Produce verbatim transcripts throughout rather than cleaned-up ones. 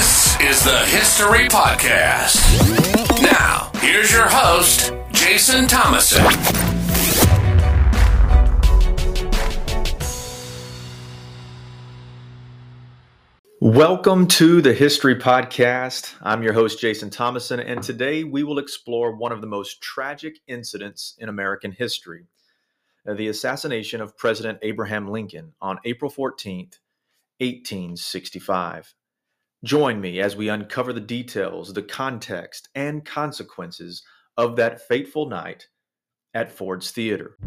This is the History Podcast. Now, here's your host, Jason Thomason. Welcome to the History Podcast. I'm your host, Jason Thomason, and today we will explore one of the most tragic incidents in American history, the assassination of President Abraham Lincoln on April fourteenth, eighteen sixty-five. Join me as we uncover the details, the context, and consequences of that fateful night at Ford's Theater.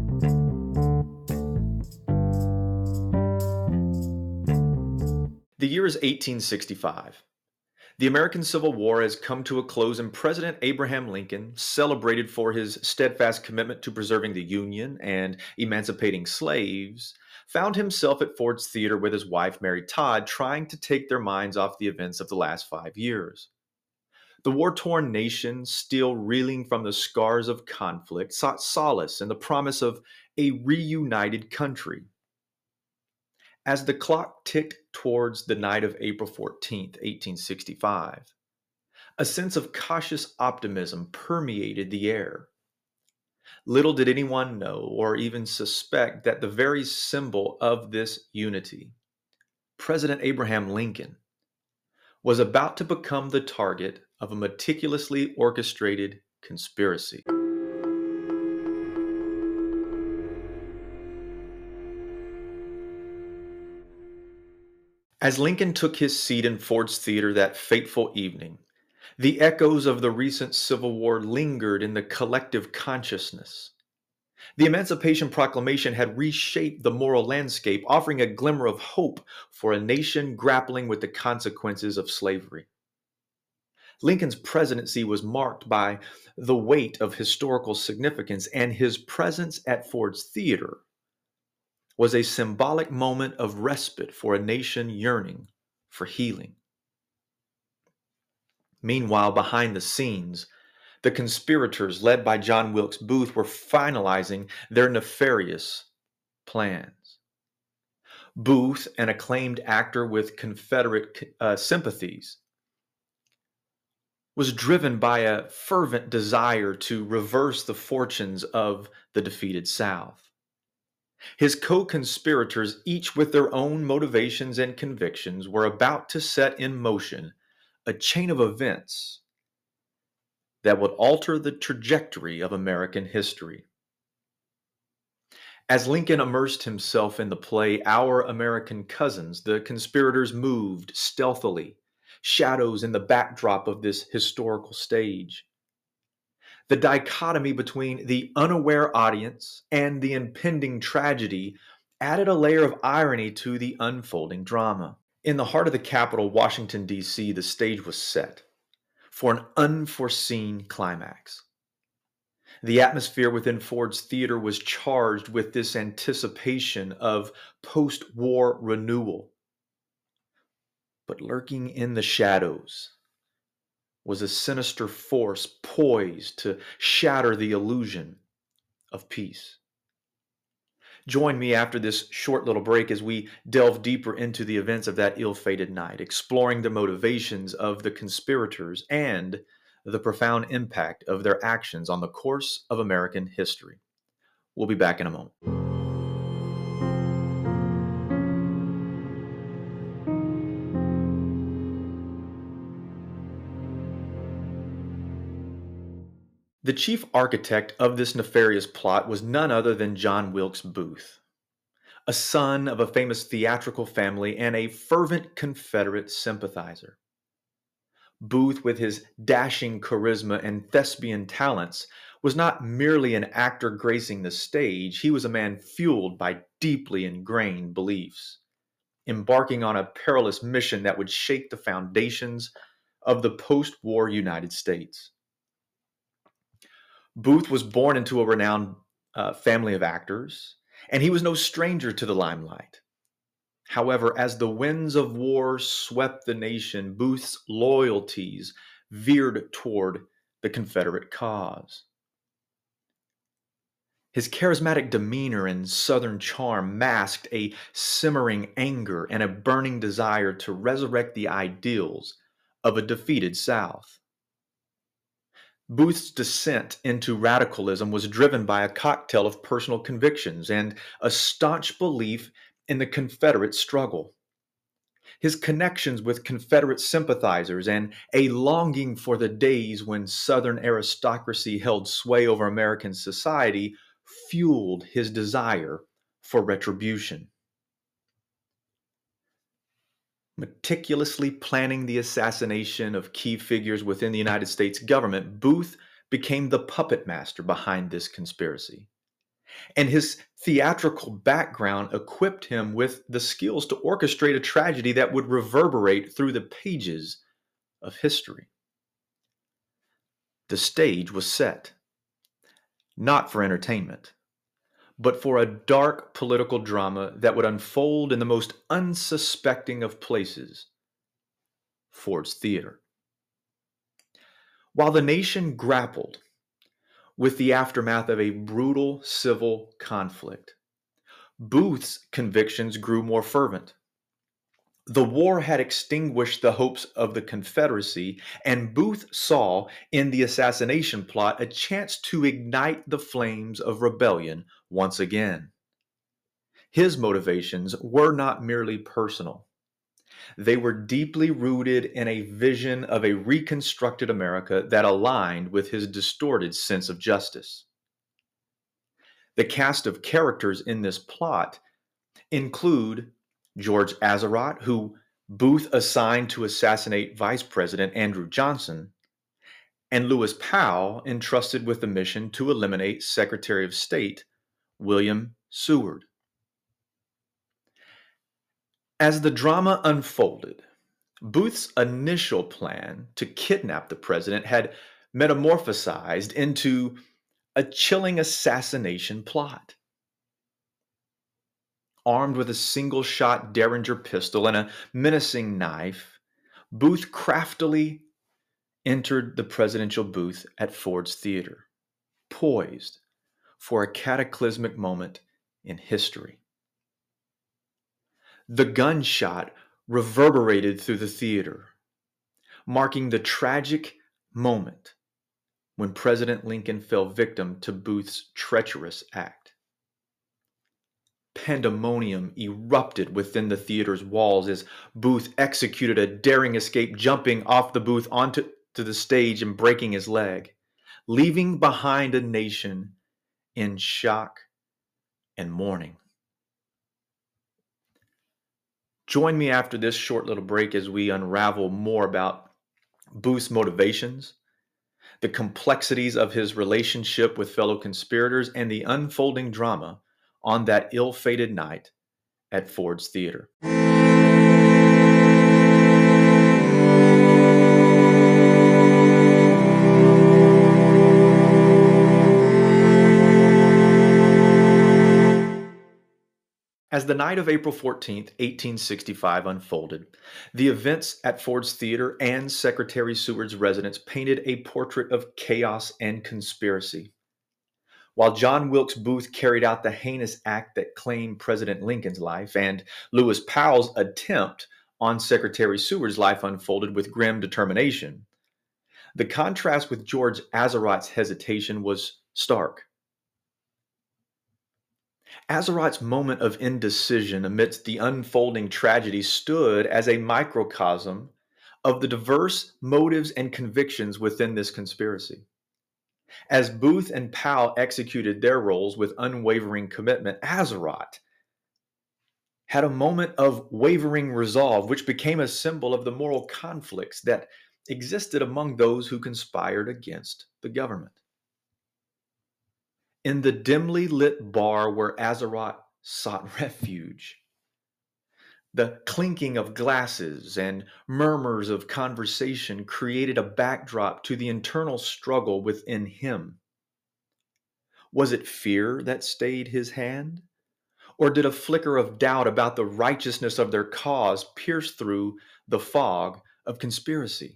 The year is eighteen sixty-five. The American Civil War has come to a close, and President Abraham Lincoln, celebrated for his steadfast commitment to preserving the Union and emancipating slaves, found himself at Ford's Theater with his wife, Mary Todd, trying to take their minds off the events of the last five years. The war-torn nation, still reeling from the scars of conflict, sought solace in the promise of a reunited country. As the clock ticked towards the night of April fourteenth, eighteen sixty-five, a sense of cautious optimism permeated the air. Little did anyone know or even suspect that the very symbol of this unity, President Abraham Lincoln, was about to become the target of a meticulously orchestrated conspiracy. As Lincoln took his seat in Ford's Theater that fateful evening, the echoes of the recent Civil War lingered in the collective consciousness. The Emancipation Proclamation had reshaped the moral landscape, offering a glimmer of hope for a nation grappling with the consequences of slavery. Lincoln's presidency was marked by the weight of historical significance, and his presence at Ford's Theater was a symbolic moment of respite for a nation yearning for healing. Meanwhile, behind the scenes, the conspirators led by John Wilkes Booth were finalizing their nefarious plans. Booth, an acclaimed actor with Confederate uh, sympathies, was driven by a fervent desire to reverse the fortunes of the defeated South. His co-conspirators, each with their own motivations and convictions, were about to set in motion a chain of events that would alter the trajectory of American history. As Lincoln immersed himself in the play Our American Cousins, the conspirators moved stealthily, shadows in the backdrop of this historical stage. The dichotomy between the unaware audience and the impending tragedy added a layer of irony to the unfolding drama. In the heart of the capital, Washington, D C, the stage was set for an unforeseen climax. The atmosphere within Ford's Theater was charged with this anticipation of post-war renewal. But lurking in the shadows was a sinister force poised to shatter the illusion of peace. Join me after this short little break as we delve deeper into the events of that ill-fated night, exploring the motivations of the conspirators and the profound impact of their actions on the course of American history. We'll be back in a moment. The chief architect of this nefarious plot was none other than John Wilkes Booth, a son of a famous theatrical family and a fervent Confederate sympathizer. Booth, with his dashing charisma and thespian talents, was not merely an actor gracing the stage. He was a man fueled by deeply ingrained beliefs, embarking on a perilous mission that would shake the foundations of the post-war United States. Booth was born into a renowned uh, family of actors, and he was no stranger to the limelight. However, as the winds of war swept the nation, Booth's loyalties veered toward the Confederate cause. His charismatic demeanor and Southern charm masked a simmering anger and a burning desire to resurrect the ideals of a defeated South. Booth's descent into radicalism was driven by a cocktail of personal convictions and a staunch belief in the Confederate struggle. His connections with Confederate sympathizers and a longing for the days when Southern aristocracy held sway over American society fueled his desire for retribution. Meticulously planning the assassination of key figures within the United States government, Booth became the puppet master behind this conspiracy. And his theatrical background equipped him with the skills to orchestrate a tragedy that would reverberate through the pages of history. The stage was set, not for entertainment, but for a dark political drama that would unfold in the most unsuspecting of places, Ford's Theater. While the nation grappled with the aftermath of a brutal civil conflict, Booth's convictions grew more fervent. The war had extinguished the hopes of the Confederacy, and Booth saw in the assassination plot a chance to ignite the flames of rebellion once again. His motivations were not merely personal. They were deeply rooted in a vision of a reconstructed America that aligned with his distorted sense of justice. The cast of characters in this plot include George Azarat, who Booth assigned to assassinate Vice President Andrew Johnson, and Lewis Powell, entrusted with the mission to eliminate Secretary of State William Seward. As the drama unfolded, Booth's initial plan to kidnap the president had metamorphosized into a chilling assassination plot. Armed with a single-shot Derringer pistol and a menacing knife, Booth craftily entered the presidential booth at Ford's Theater, poised for a cataclysmic moment in history. The gunshot reverberated through the theater, marking the tragic moment when President Lincoln fell victim to Booth's treacherous act. Pandemonium erupted within the theater's walls as Booth executed a daring escape, jumping off the booth onto to the stage and breaking his leg, leaving behind a nation in shock and mourning. Join me after this short little break as we unravel more about Booth's motivations, the complexities of his relationship with fellow conspirators, and the unfolding drama on that ill-fated night at Ford's Theater. As the night of April fourteenth, eighteen sixty-five unfolded, the events at Ford's Theater and Secretary Seward's residence painted a portrait of chaos and conspiracy. While John Wilkes Booth carried out the heinous act that claimed President Lincoln's life, and Lewis Powell's attempt on Secretary Seward's life unfolded with grim determination, the contrast with George Azarat's hesitation was stark. Azarat's moment of indecision amidst the unfolding tragedy stood as a microcosm of the diverse motives and convictions within this conspiracy. As Booth and Powell executed their roles with unwavering commitment, Azarat had a moment of wavering resolve, which became a symbol of the moral conflicts that existed among those who conspired against the government. In the dimly lit bar where Azarat sought refuge, the clinking of glasses and murmurs of conversation created a backdrop to the internal struggle within him. Was it fear that stayed his hand? Or did a flicker of doubt about the righteousness of their cause pierce through the fog of conspiracy?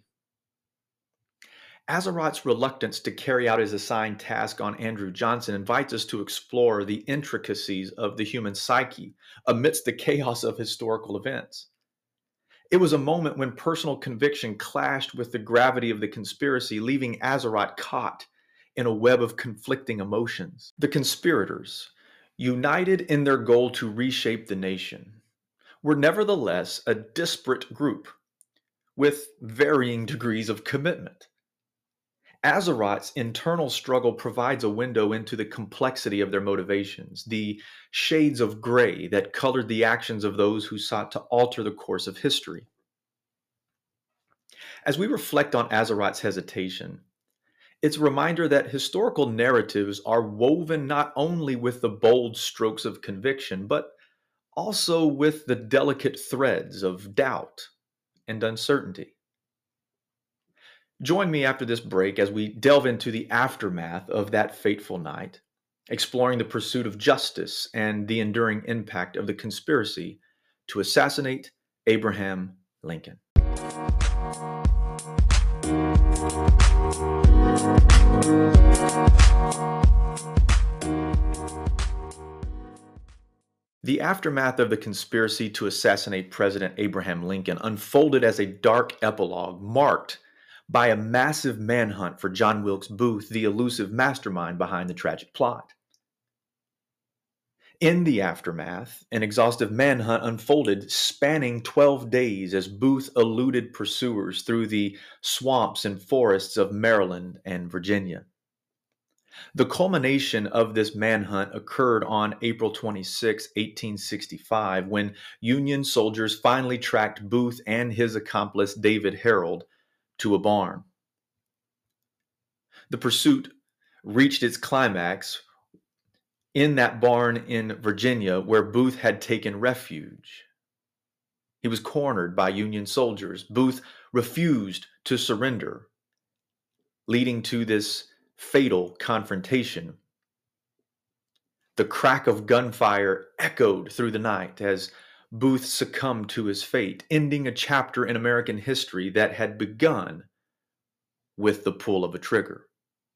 Azarat's reluctance to carry out his assigned task on Andrew Johnson invites us to explore the intricacies of the human psyche amidst the chaos of historical events. It was a moment when personal conviction clashed with the gravity of the conspiracy, leaving Azeroth caught in a web of conflicting emotions. The conspirators, united in their goal to reshape the nation, were nevertheless a disparate group with varying degrees of commitment. Azeroth's internal struggle provides a window into the complexity of their motivations, the shades of gray that colored the actions of those who sought to alter the course of history. As we reflect on Azeroth's hesitation, it's a reminder that historical narratives are woven not only with the bold strokes of conviction, but also with the delicate threads of doubt and uncertainty. Join me after this break as we delve into the aftermath of that fateful night, exploring the pursuit of justice and the enduring impact of the conspiracy to assassinate Abraham Lincoln. The aftermath of the conspiracy to assassinate President Abraham Lincoln unfolded as a dark epilogue marked by a massive manhunt for John Wilkes Booth, the elusive mastermind behind the tragic plot. In the aftermath, an exhaustive manhunt unfolded, spanning twelve days as Booth eluded pursuers through the swamps and forests of Maryland and Virginia. The culmination of this manhunt occurred on April twenty-sixth, eighteen sixty-five, when Union soldiers finally tracked Booth and his accomplice David Herold to a barn. The pursuit reached its climax in that barn in Virginia where Booth had taken refuge. He was cornered by Union soldiers. Booth refused to surrender, leading to this fatal confrontation. The crack of gunfire echoed through the night as Booth succumbed to his fate, ending a chapter in American history that had begun with the pull of a trigger.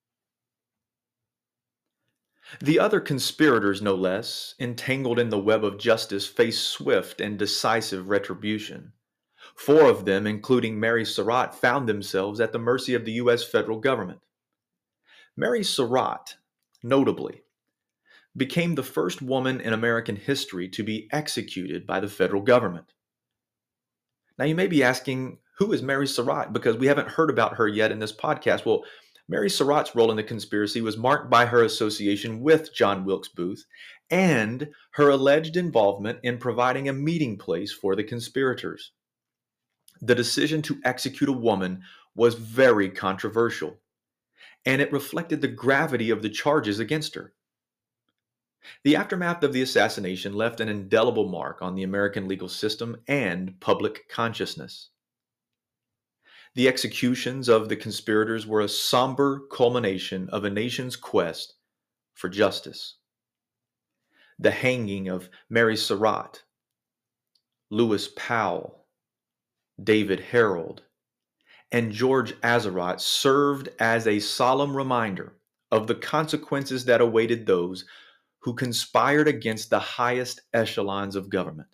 The other conspirators, no less, entangled in the web of justice, faced swift and decisive retribution. Four of them, including Mary Surratt, found themselves at the mercy of the U S federal government. Mary Surratt, notably, became the first woman in American history to be executed by the federal government. Now, you may be asking, who is Mary Surratt? Because we haven't heard about her yet in this podcast. Well, Mary Surratt's role in the conspiracy was marked by her association with John Wilkes Booth and her alleged involvement in providing a meeting place for the conspirators. The decision to execute a woman was very controversial, and it reflected the gravity of the charges against her. The aftermath of the assassination left an indelible mark on the American legal system and public consciousness. The executions of the conspirators were a somber culmination of a nation's quest for justice. The hanging of Mary Surratt, Lewis Powell, David Herold, and George Azeroth served as a solemn reminder of the consequences that awaited those who conspired against the highest echelons of government.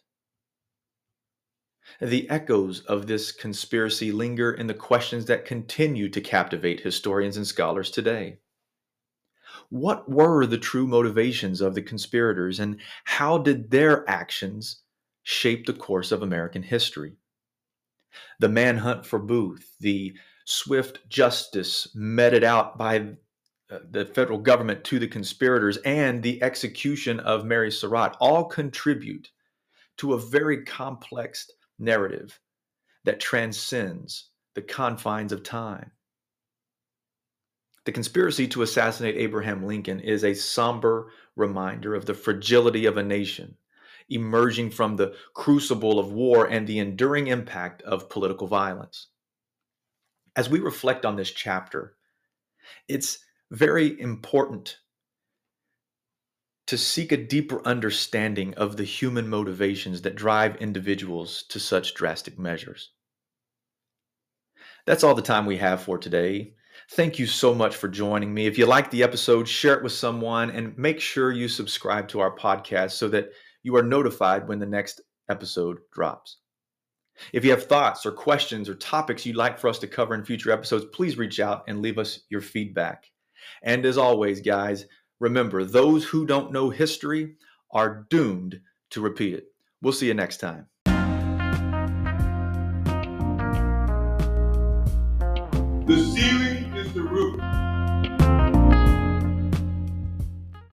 The echoes of this conspiracy linger in the questions that continue to captivate historians and scholars today. What were the true motivations of the conspirators, and how did their actions shape the course of American history? The manhunt for Booth, the swift justice meted out by the federal government to the conspirators, and the execution of Mary Surratt all contribute to a very complex narrative that transcends the confines of time. The conspiracy to assassinate Abraham Lincoln is a somber reminder of the fragility of a nation emerging from the crucible of war and the enduring impact of political violence. As we reflect on this chapter, it's very important to seek a deeper understanding of the human motivations that drive individuals to such drastic measures. That's all the time we have for today. Thank you so much for joining me. If you liked the episode, share it with someone and make sure you subscribe to our podcast so that you are notified when the next episode drops. If you have thoughts or questions or topics you'd like for us to cover in future episodes, please reach out and leave us your feedback. And as always, guys, remember, those who don't know history are doomed to repeat it. We'll see you next time. The ceiling is the roof.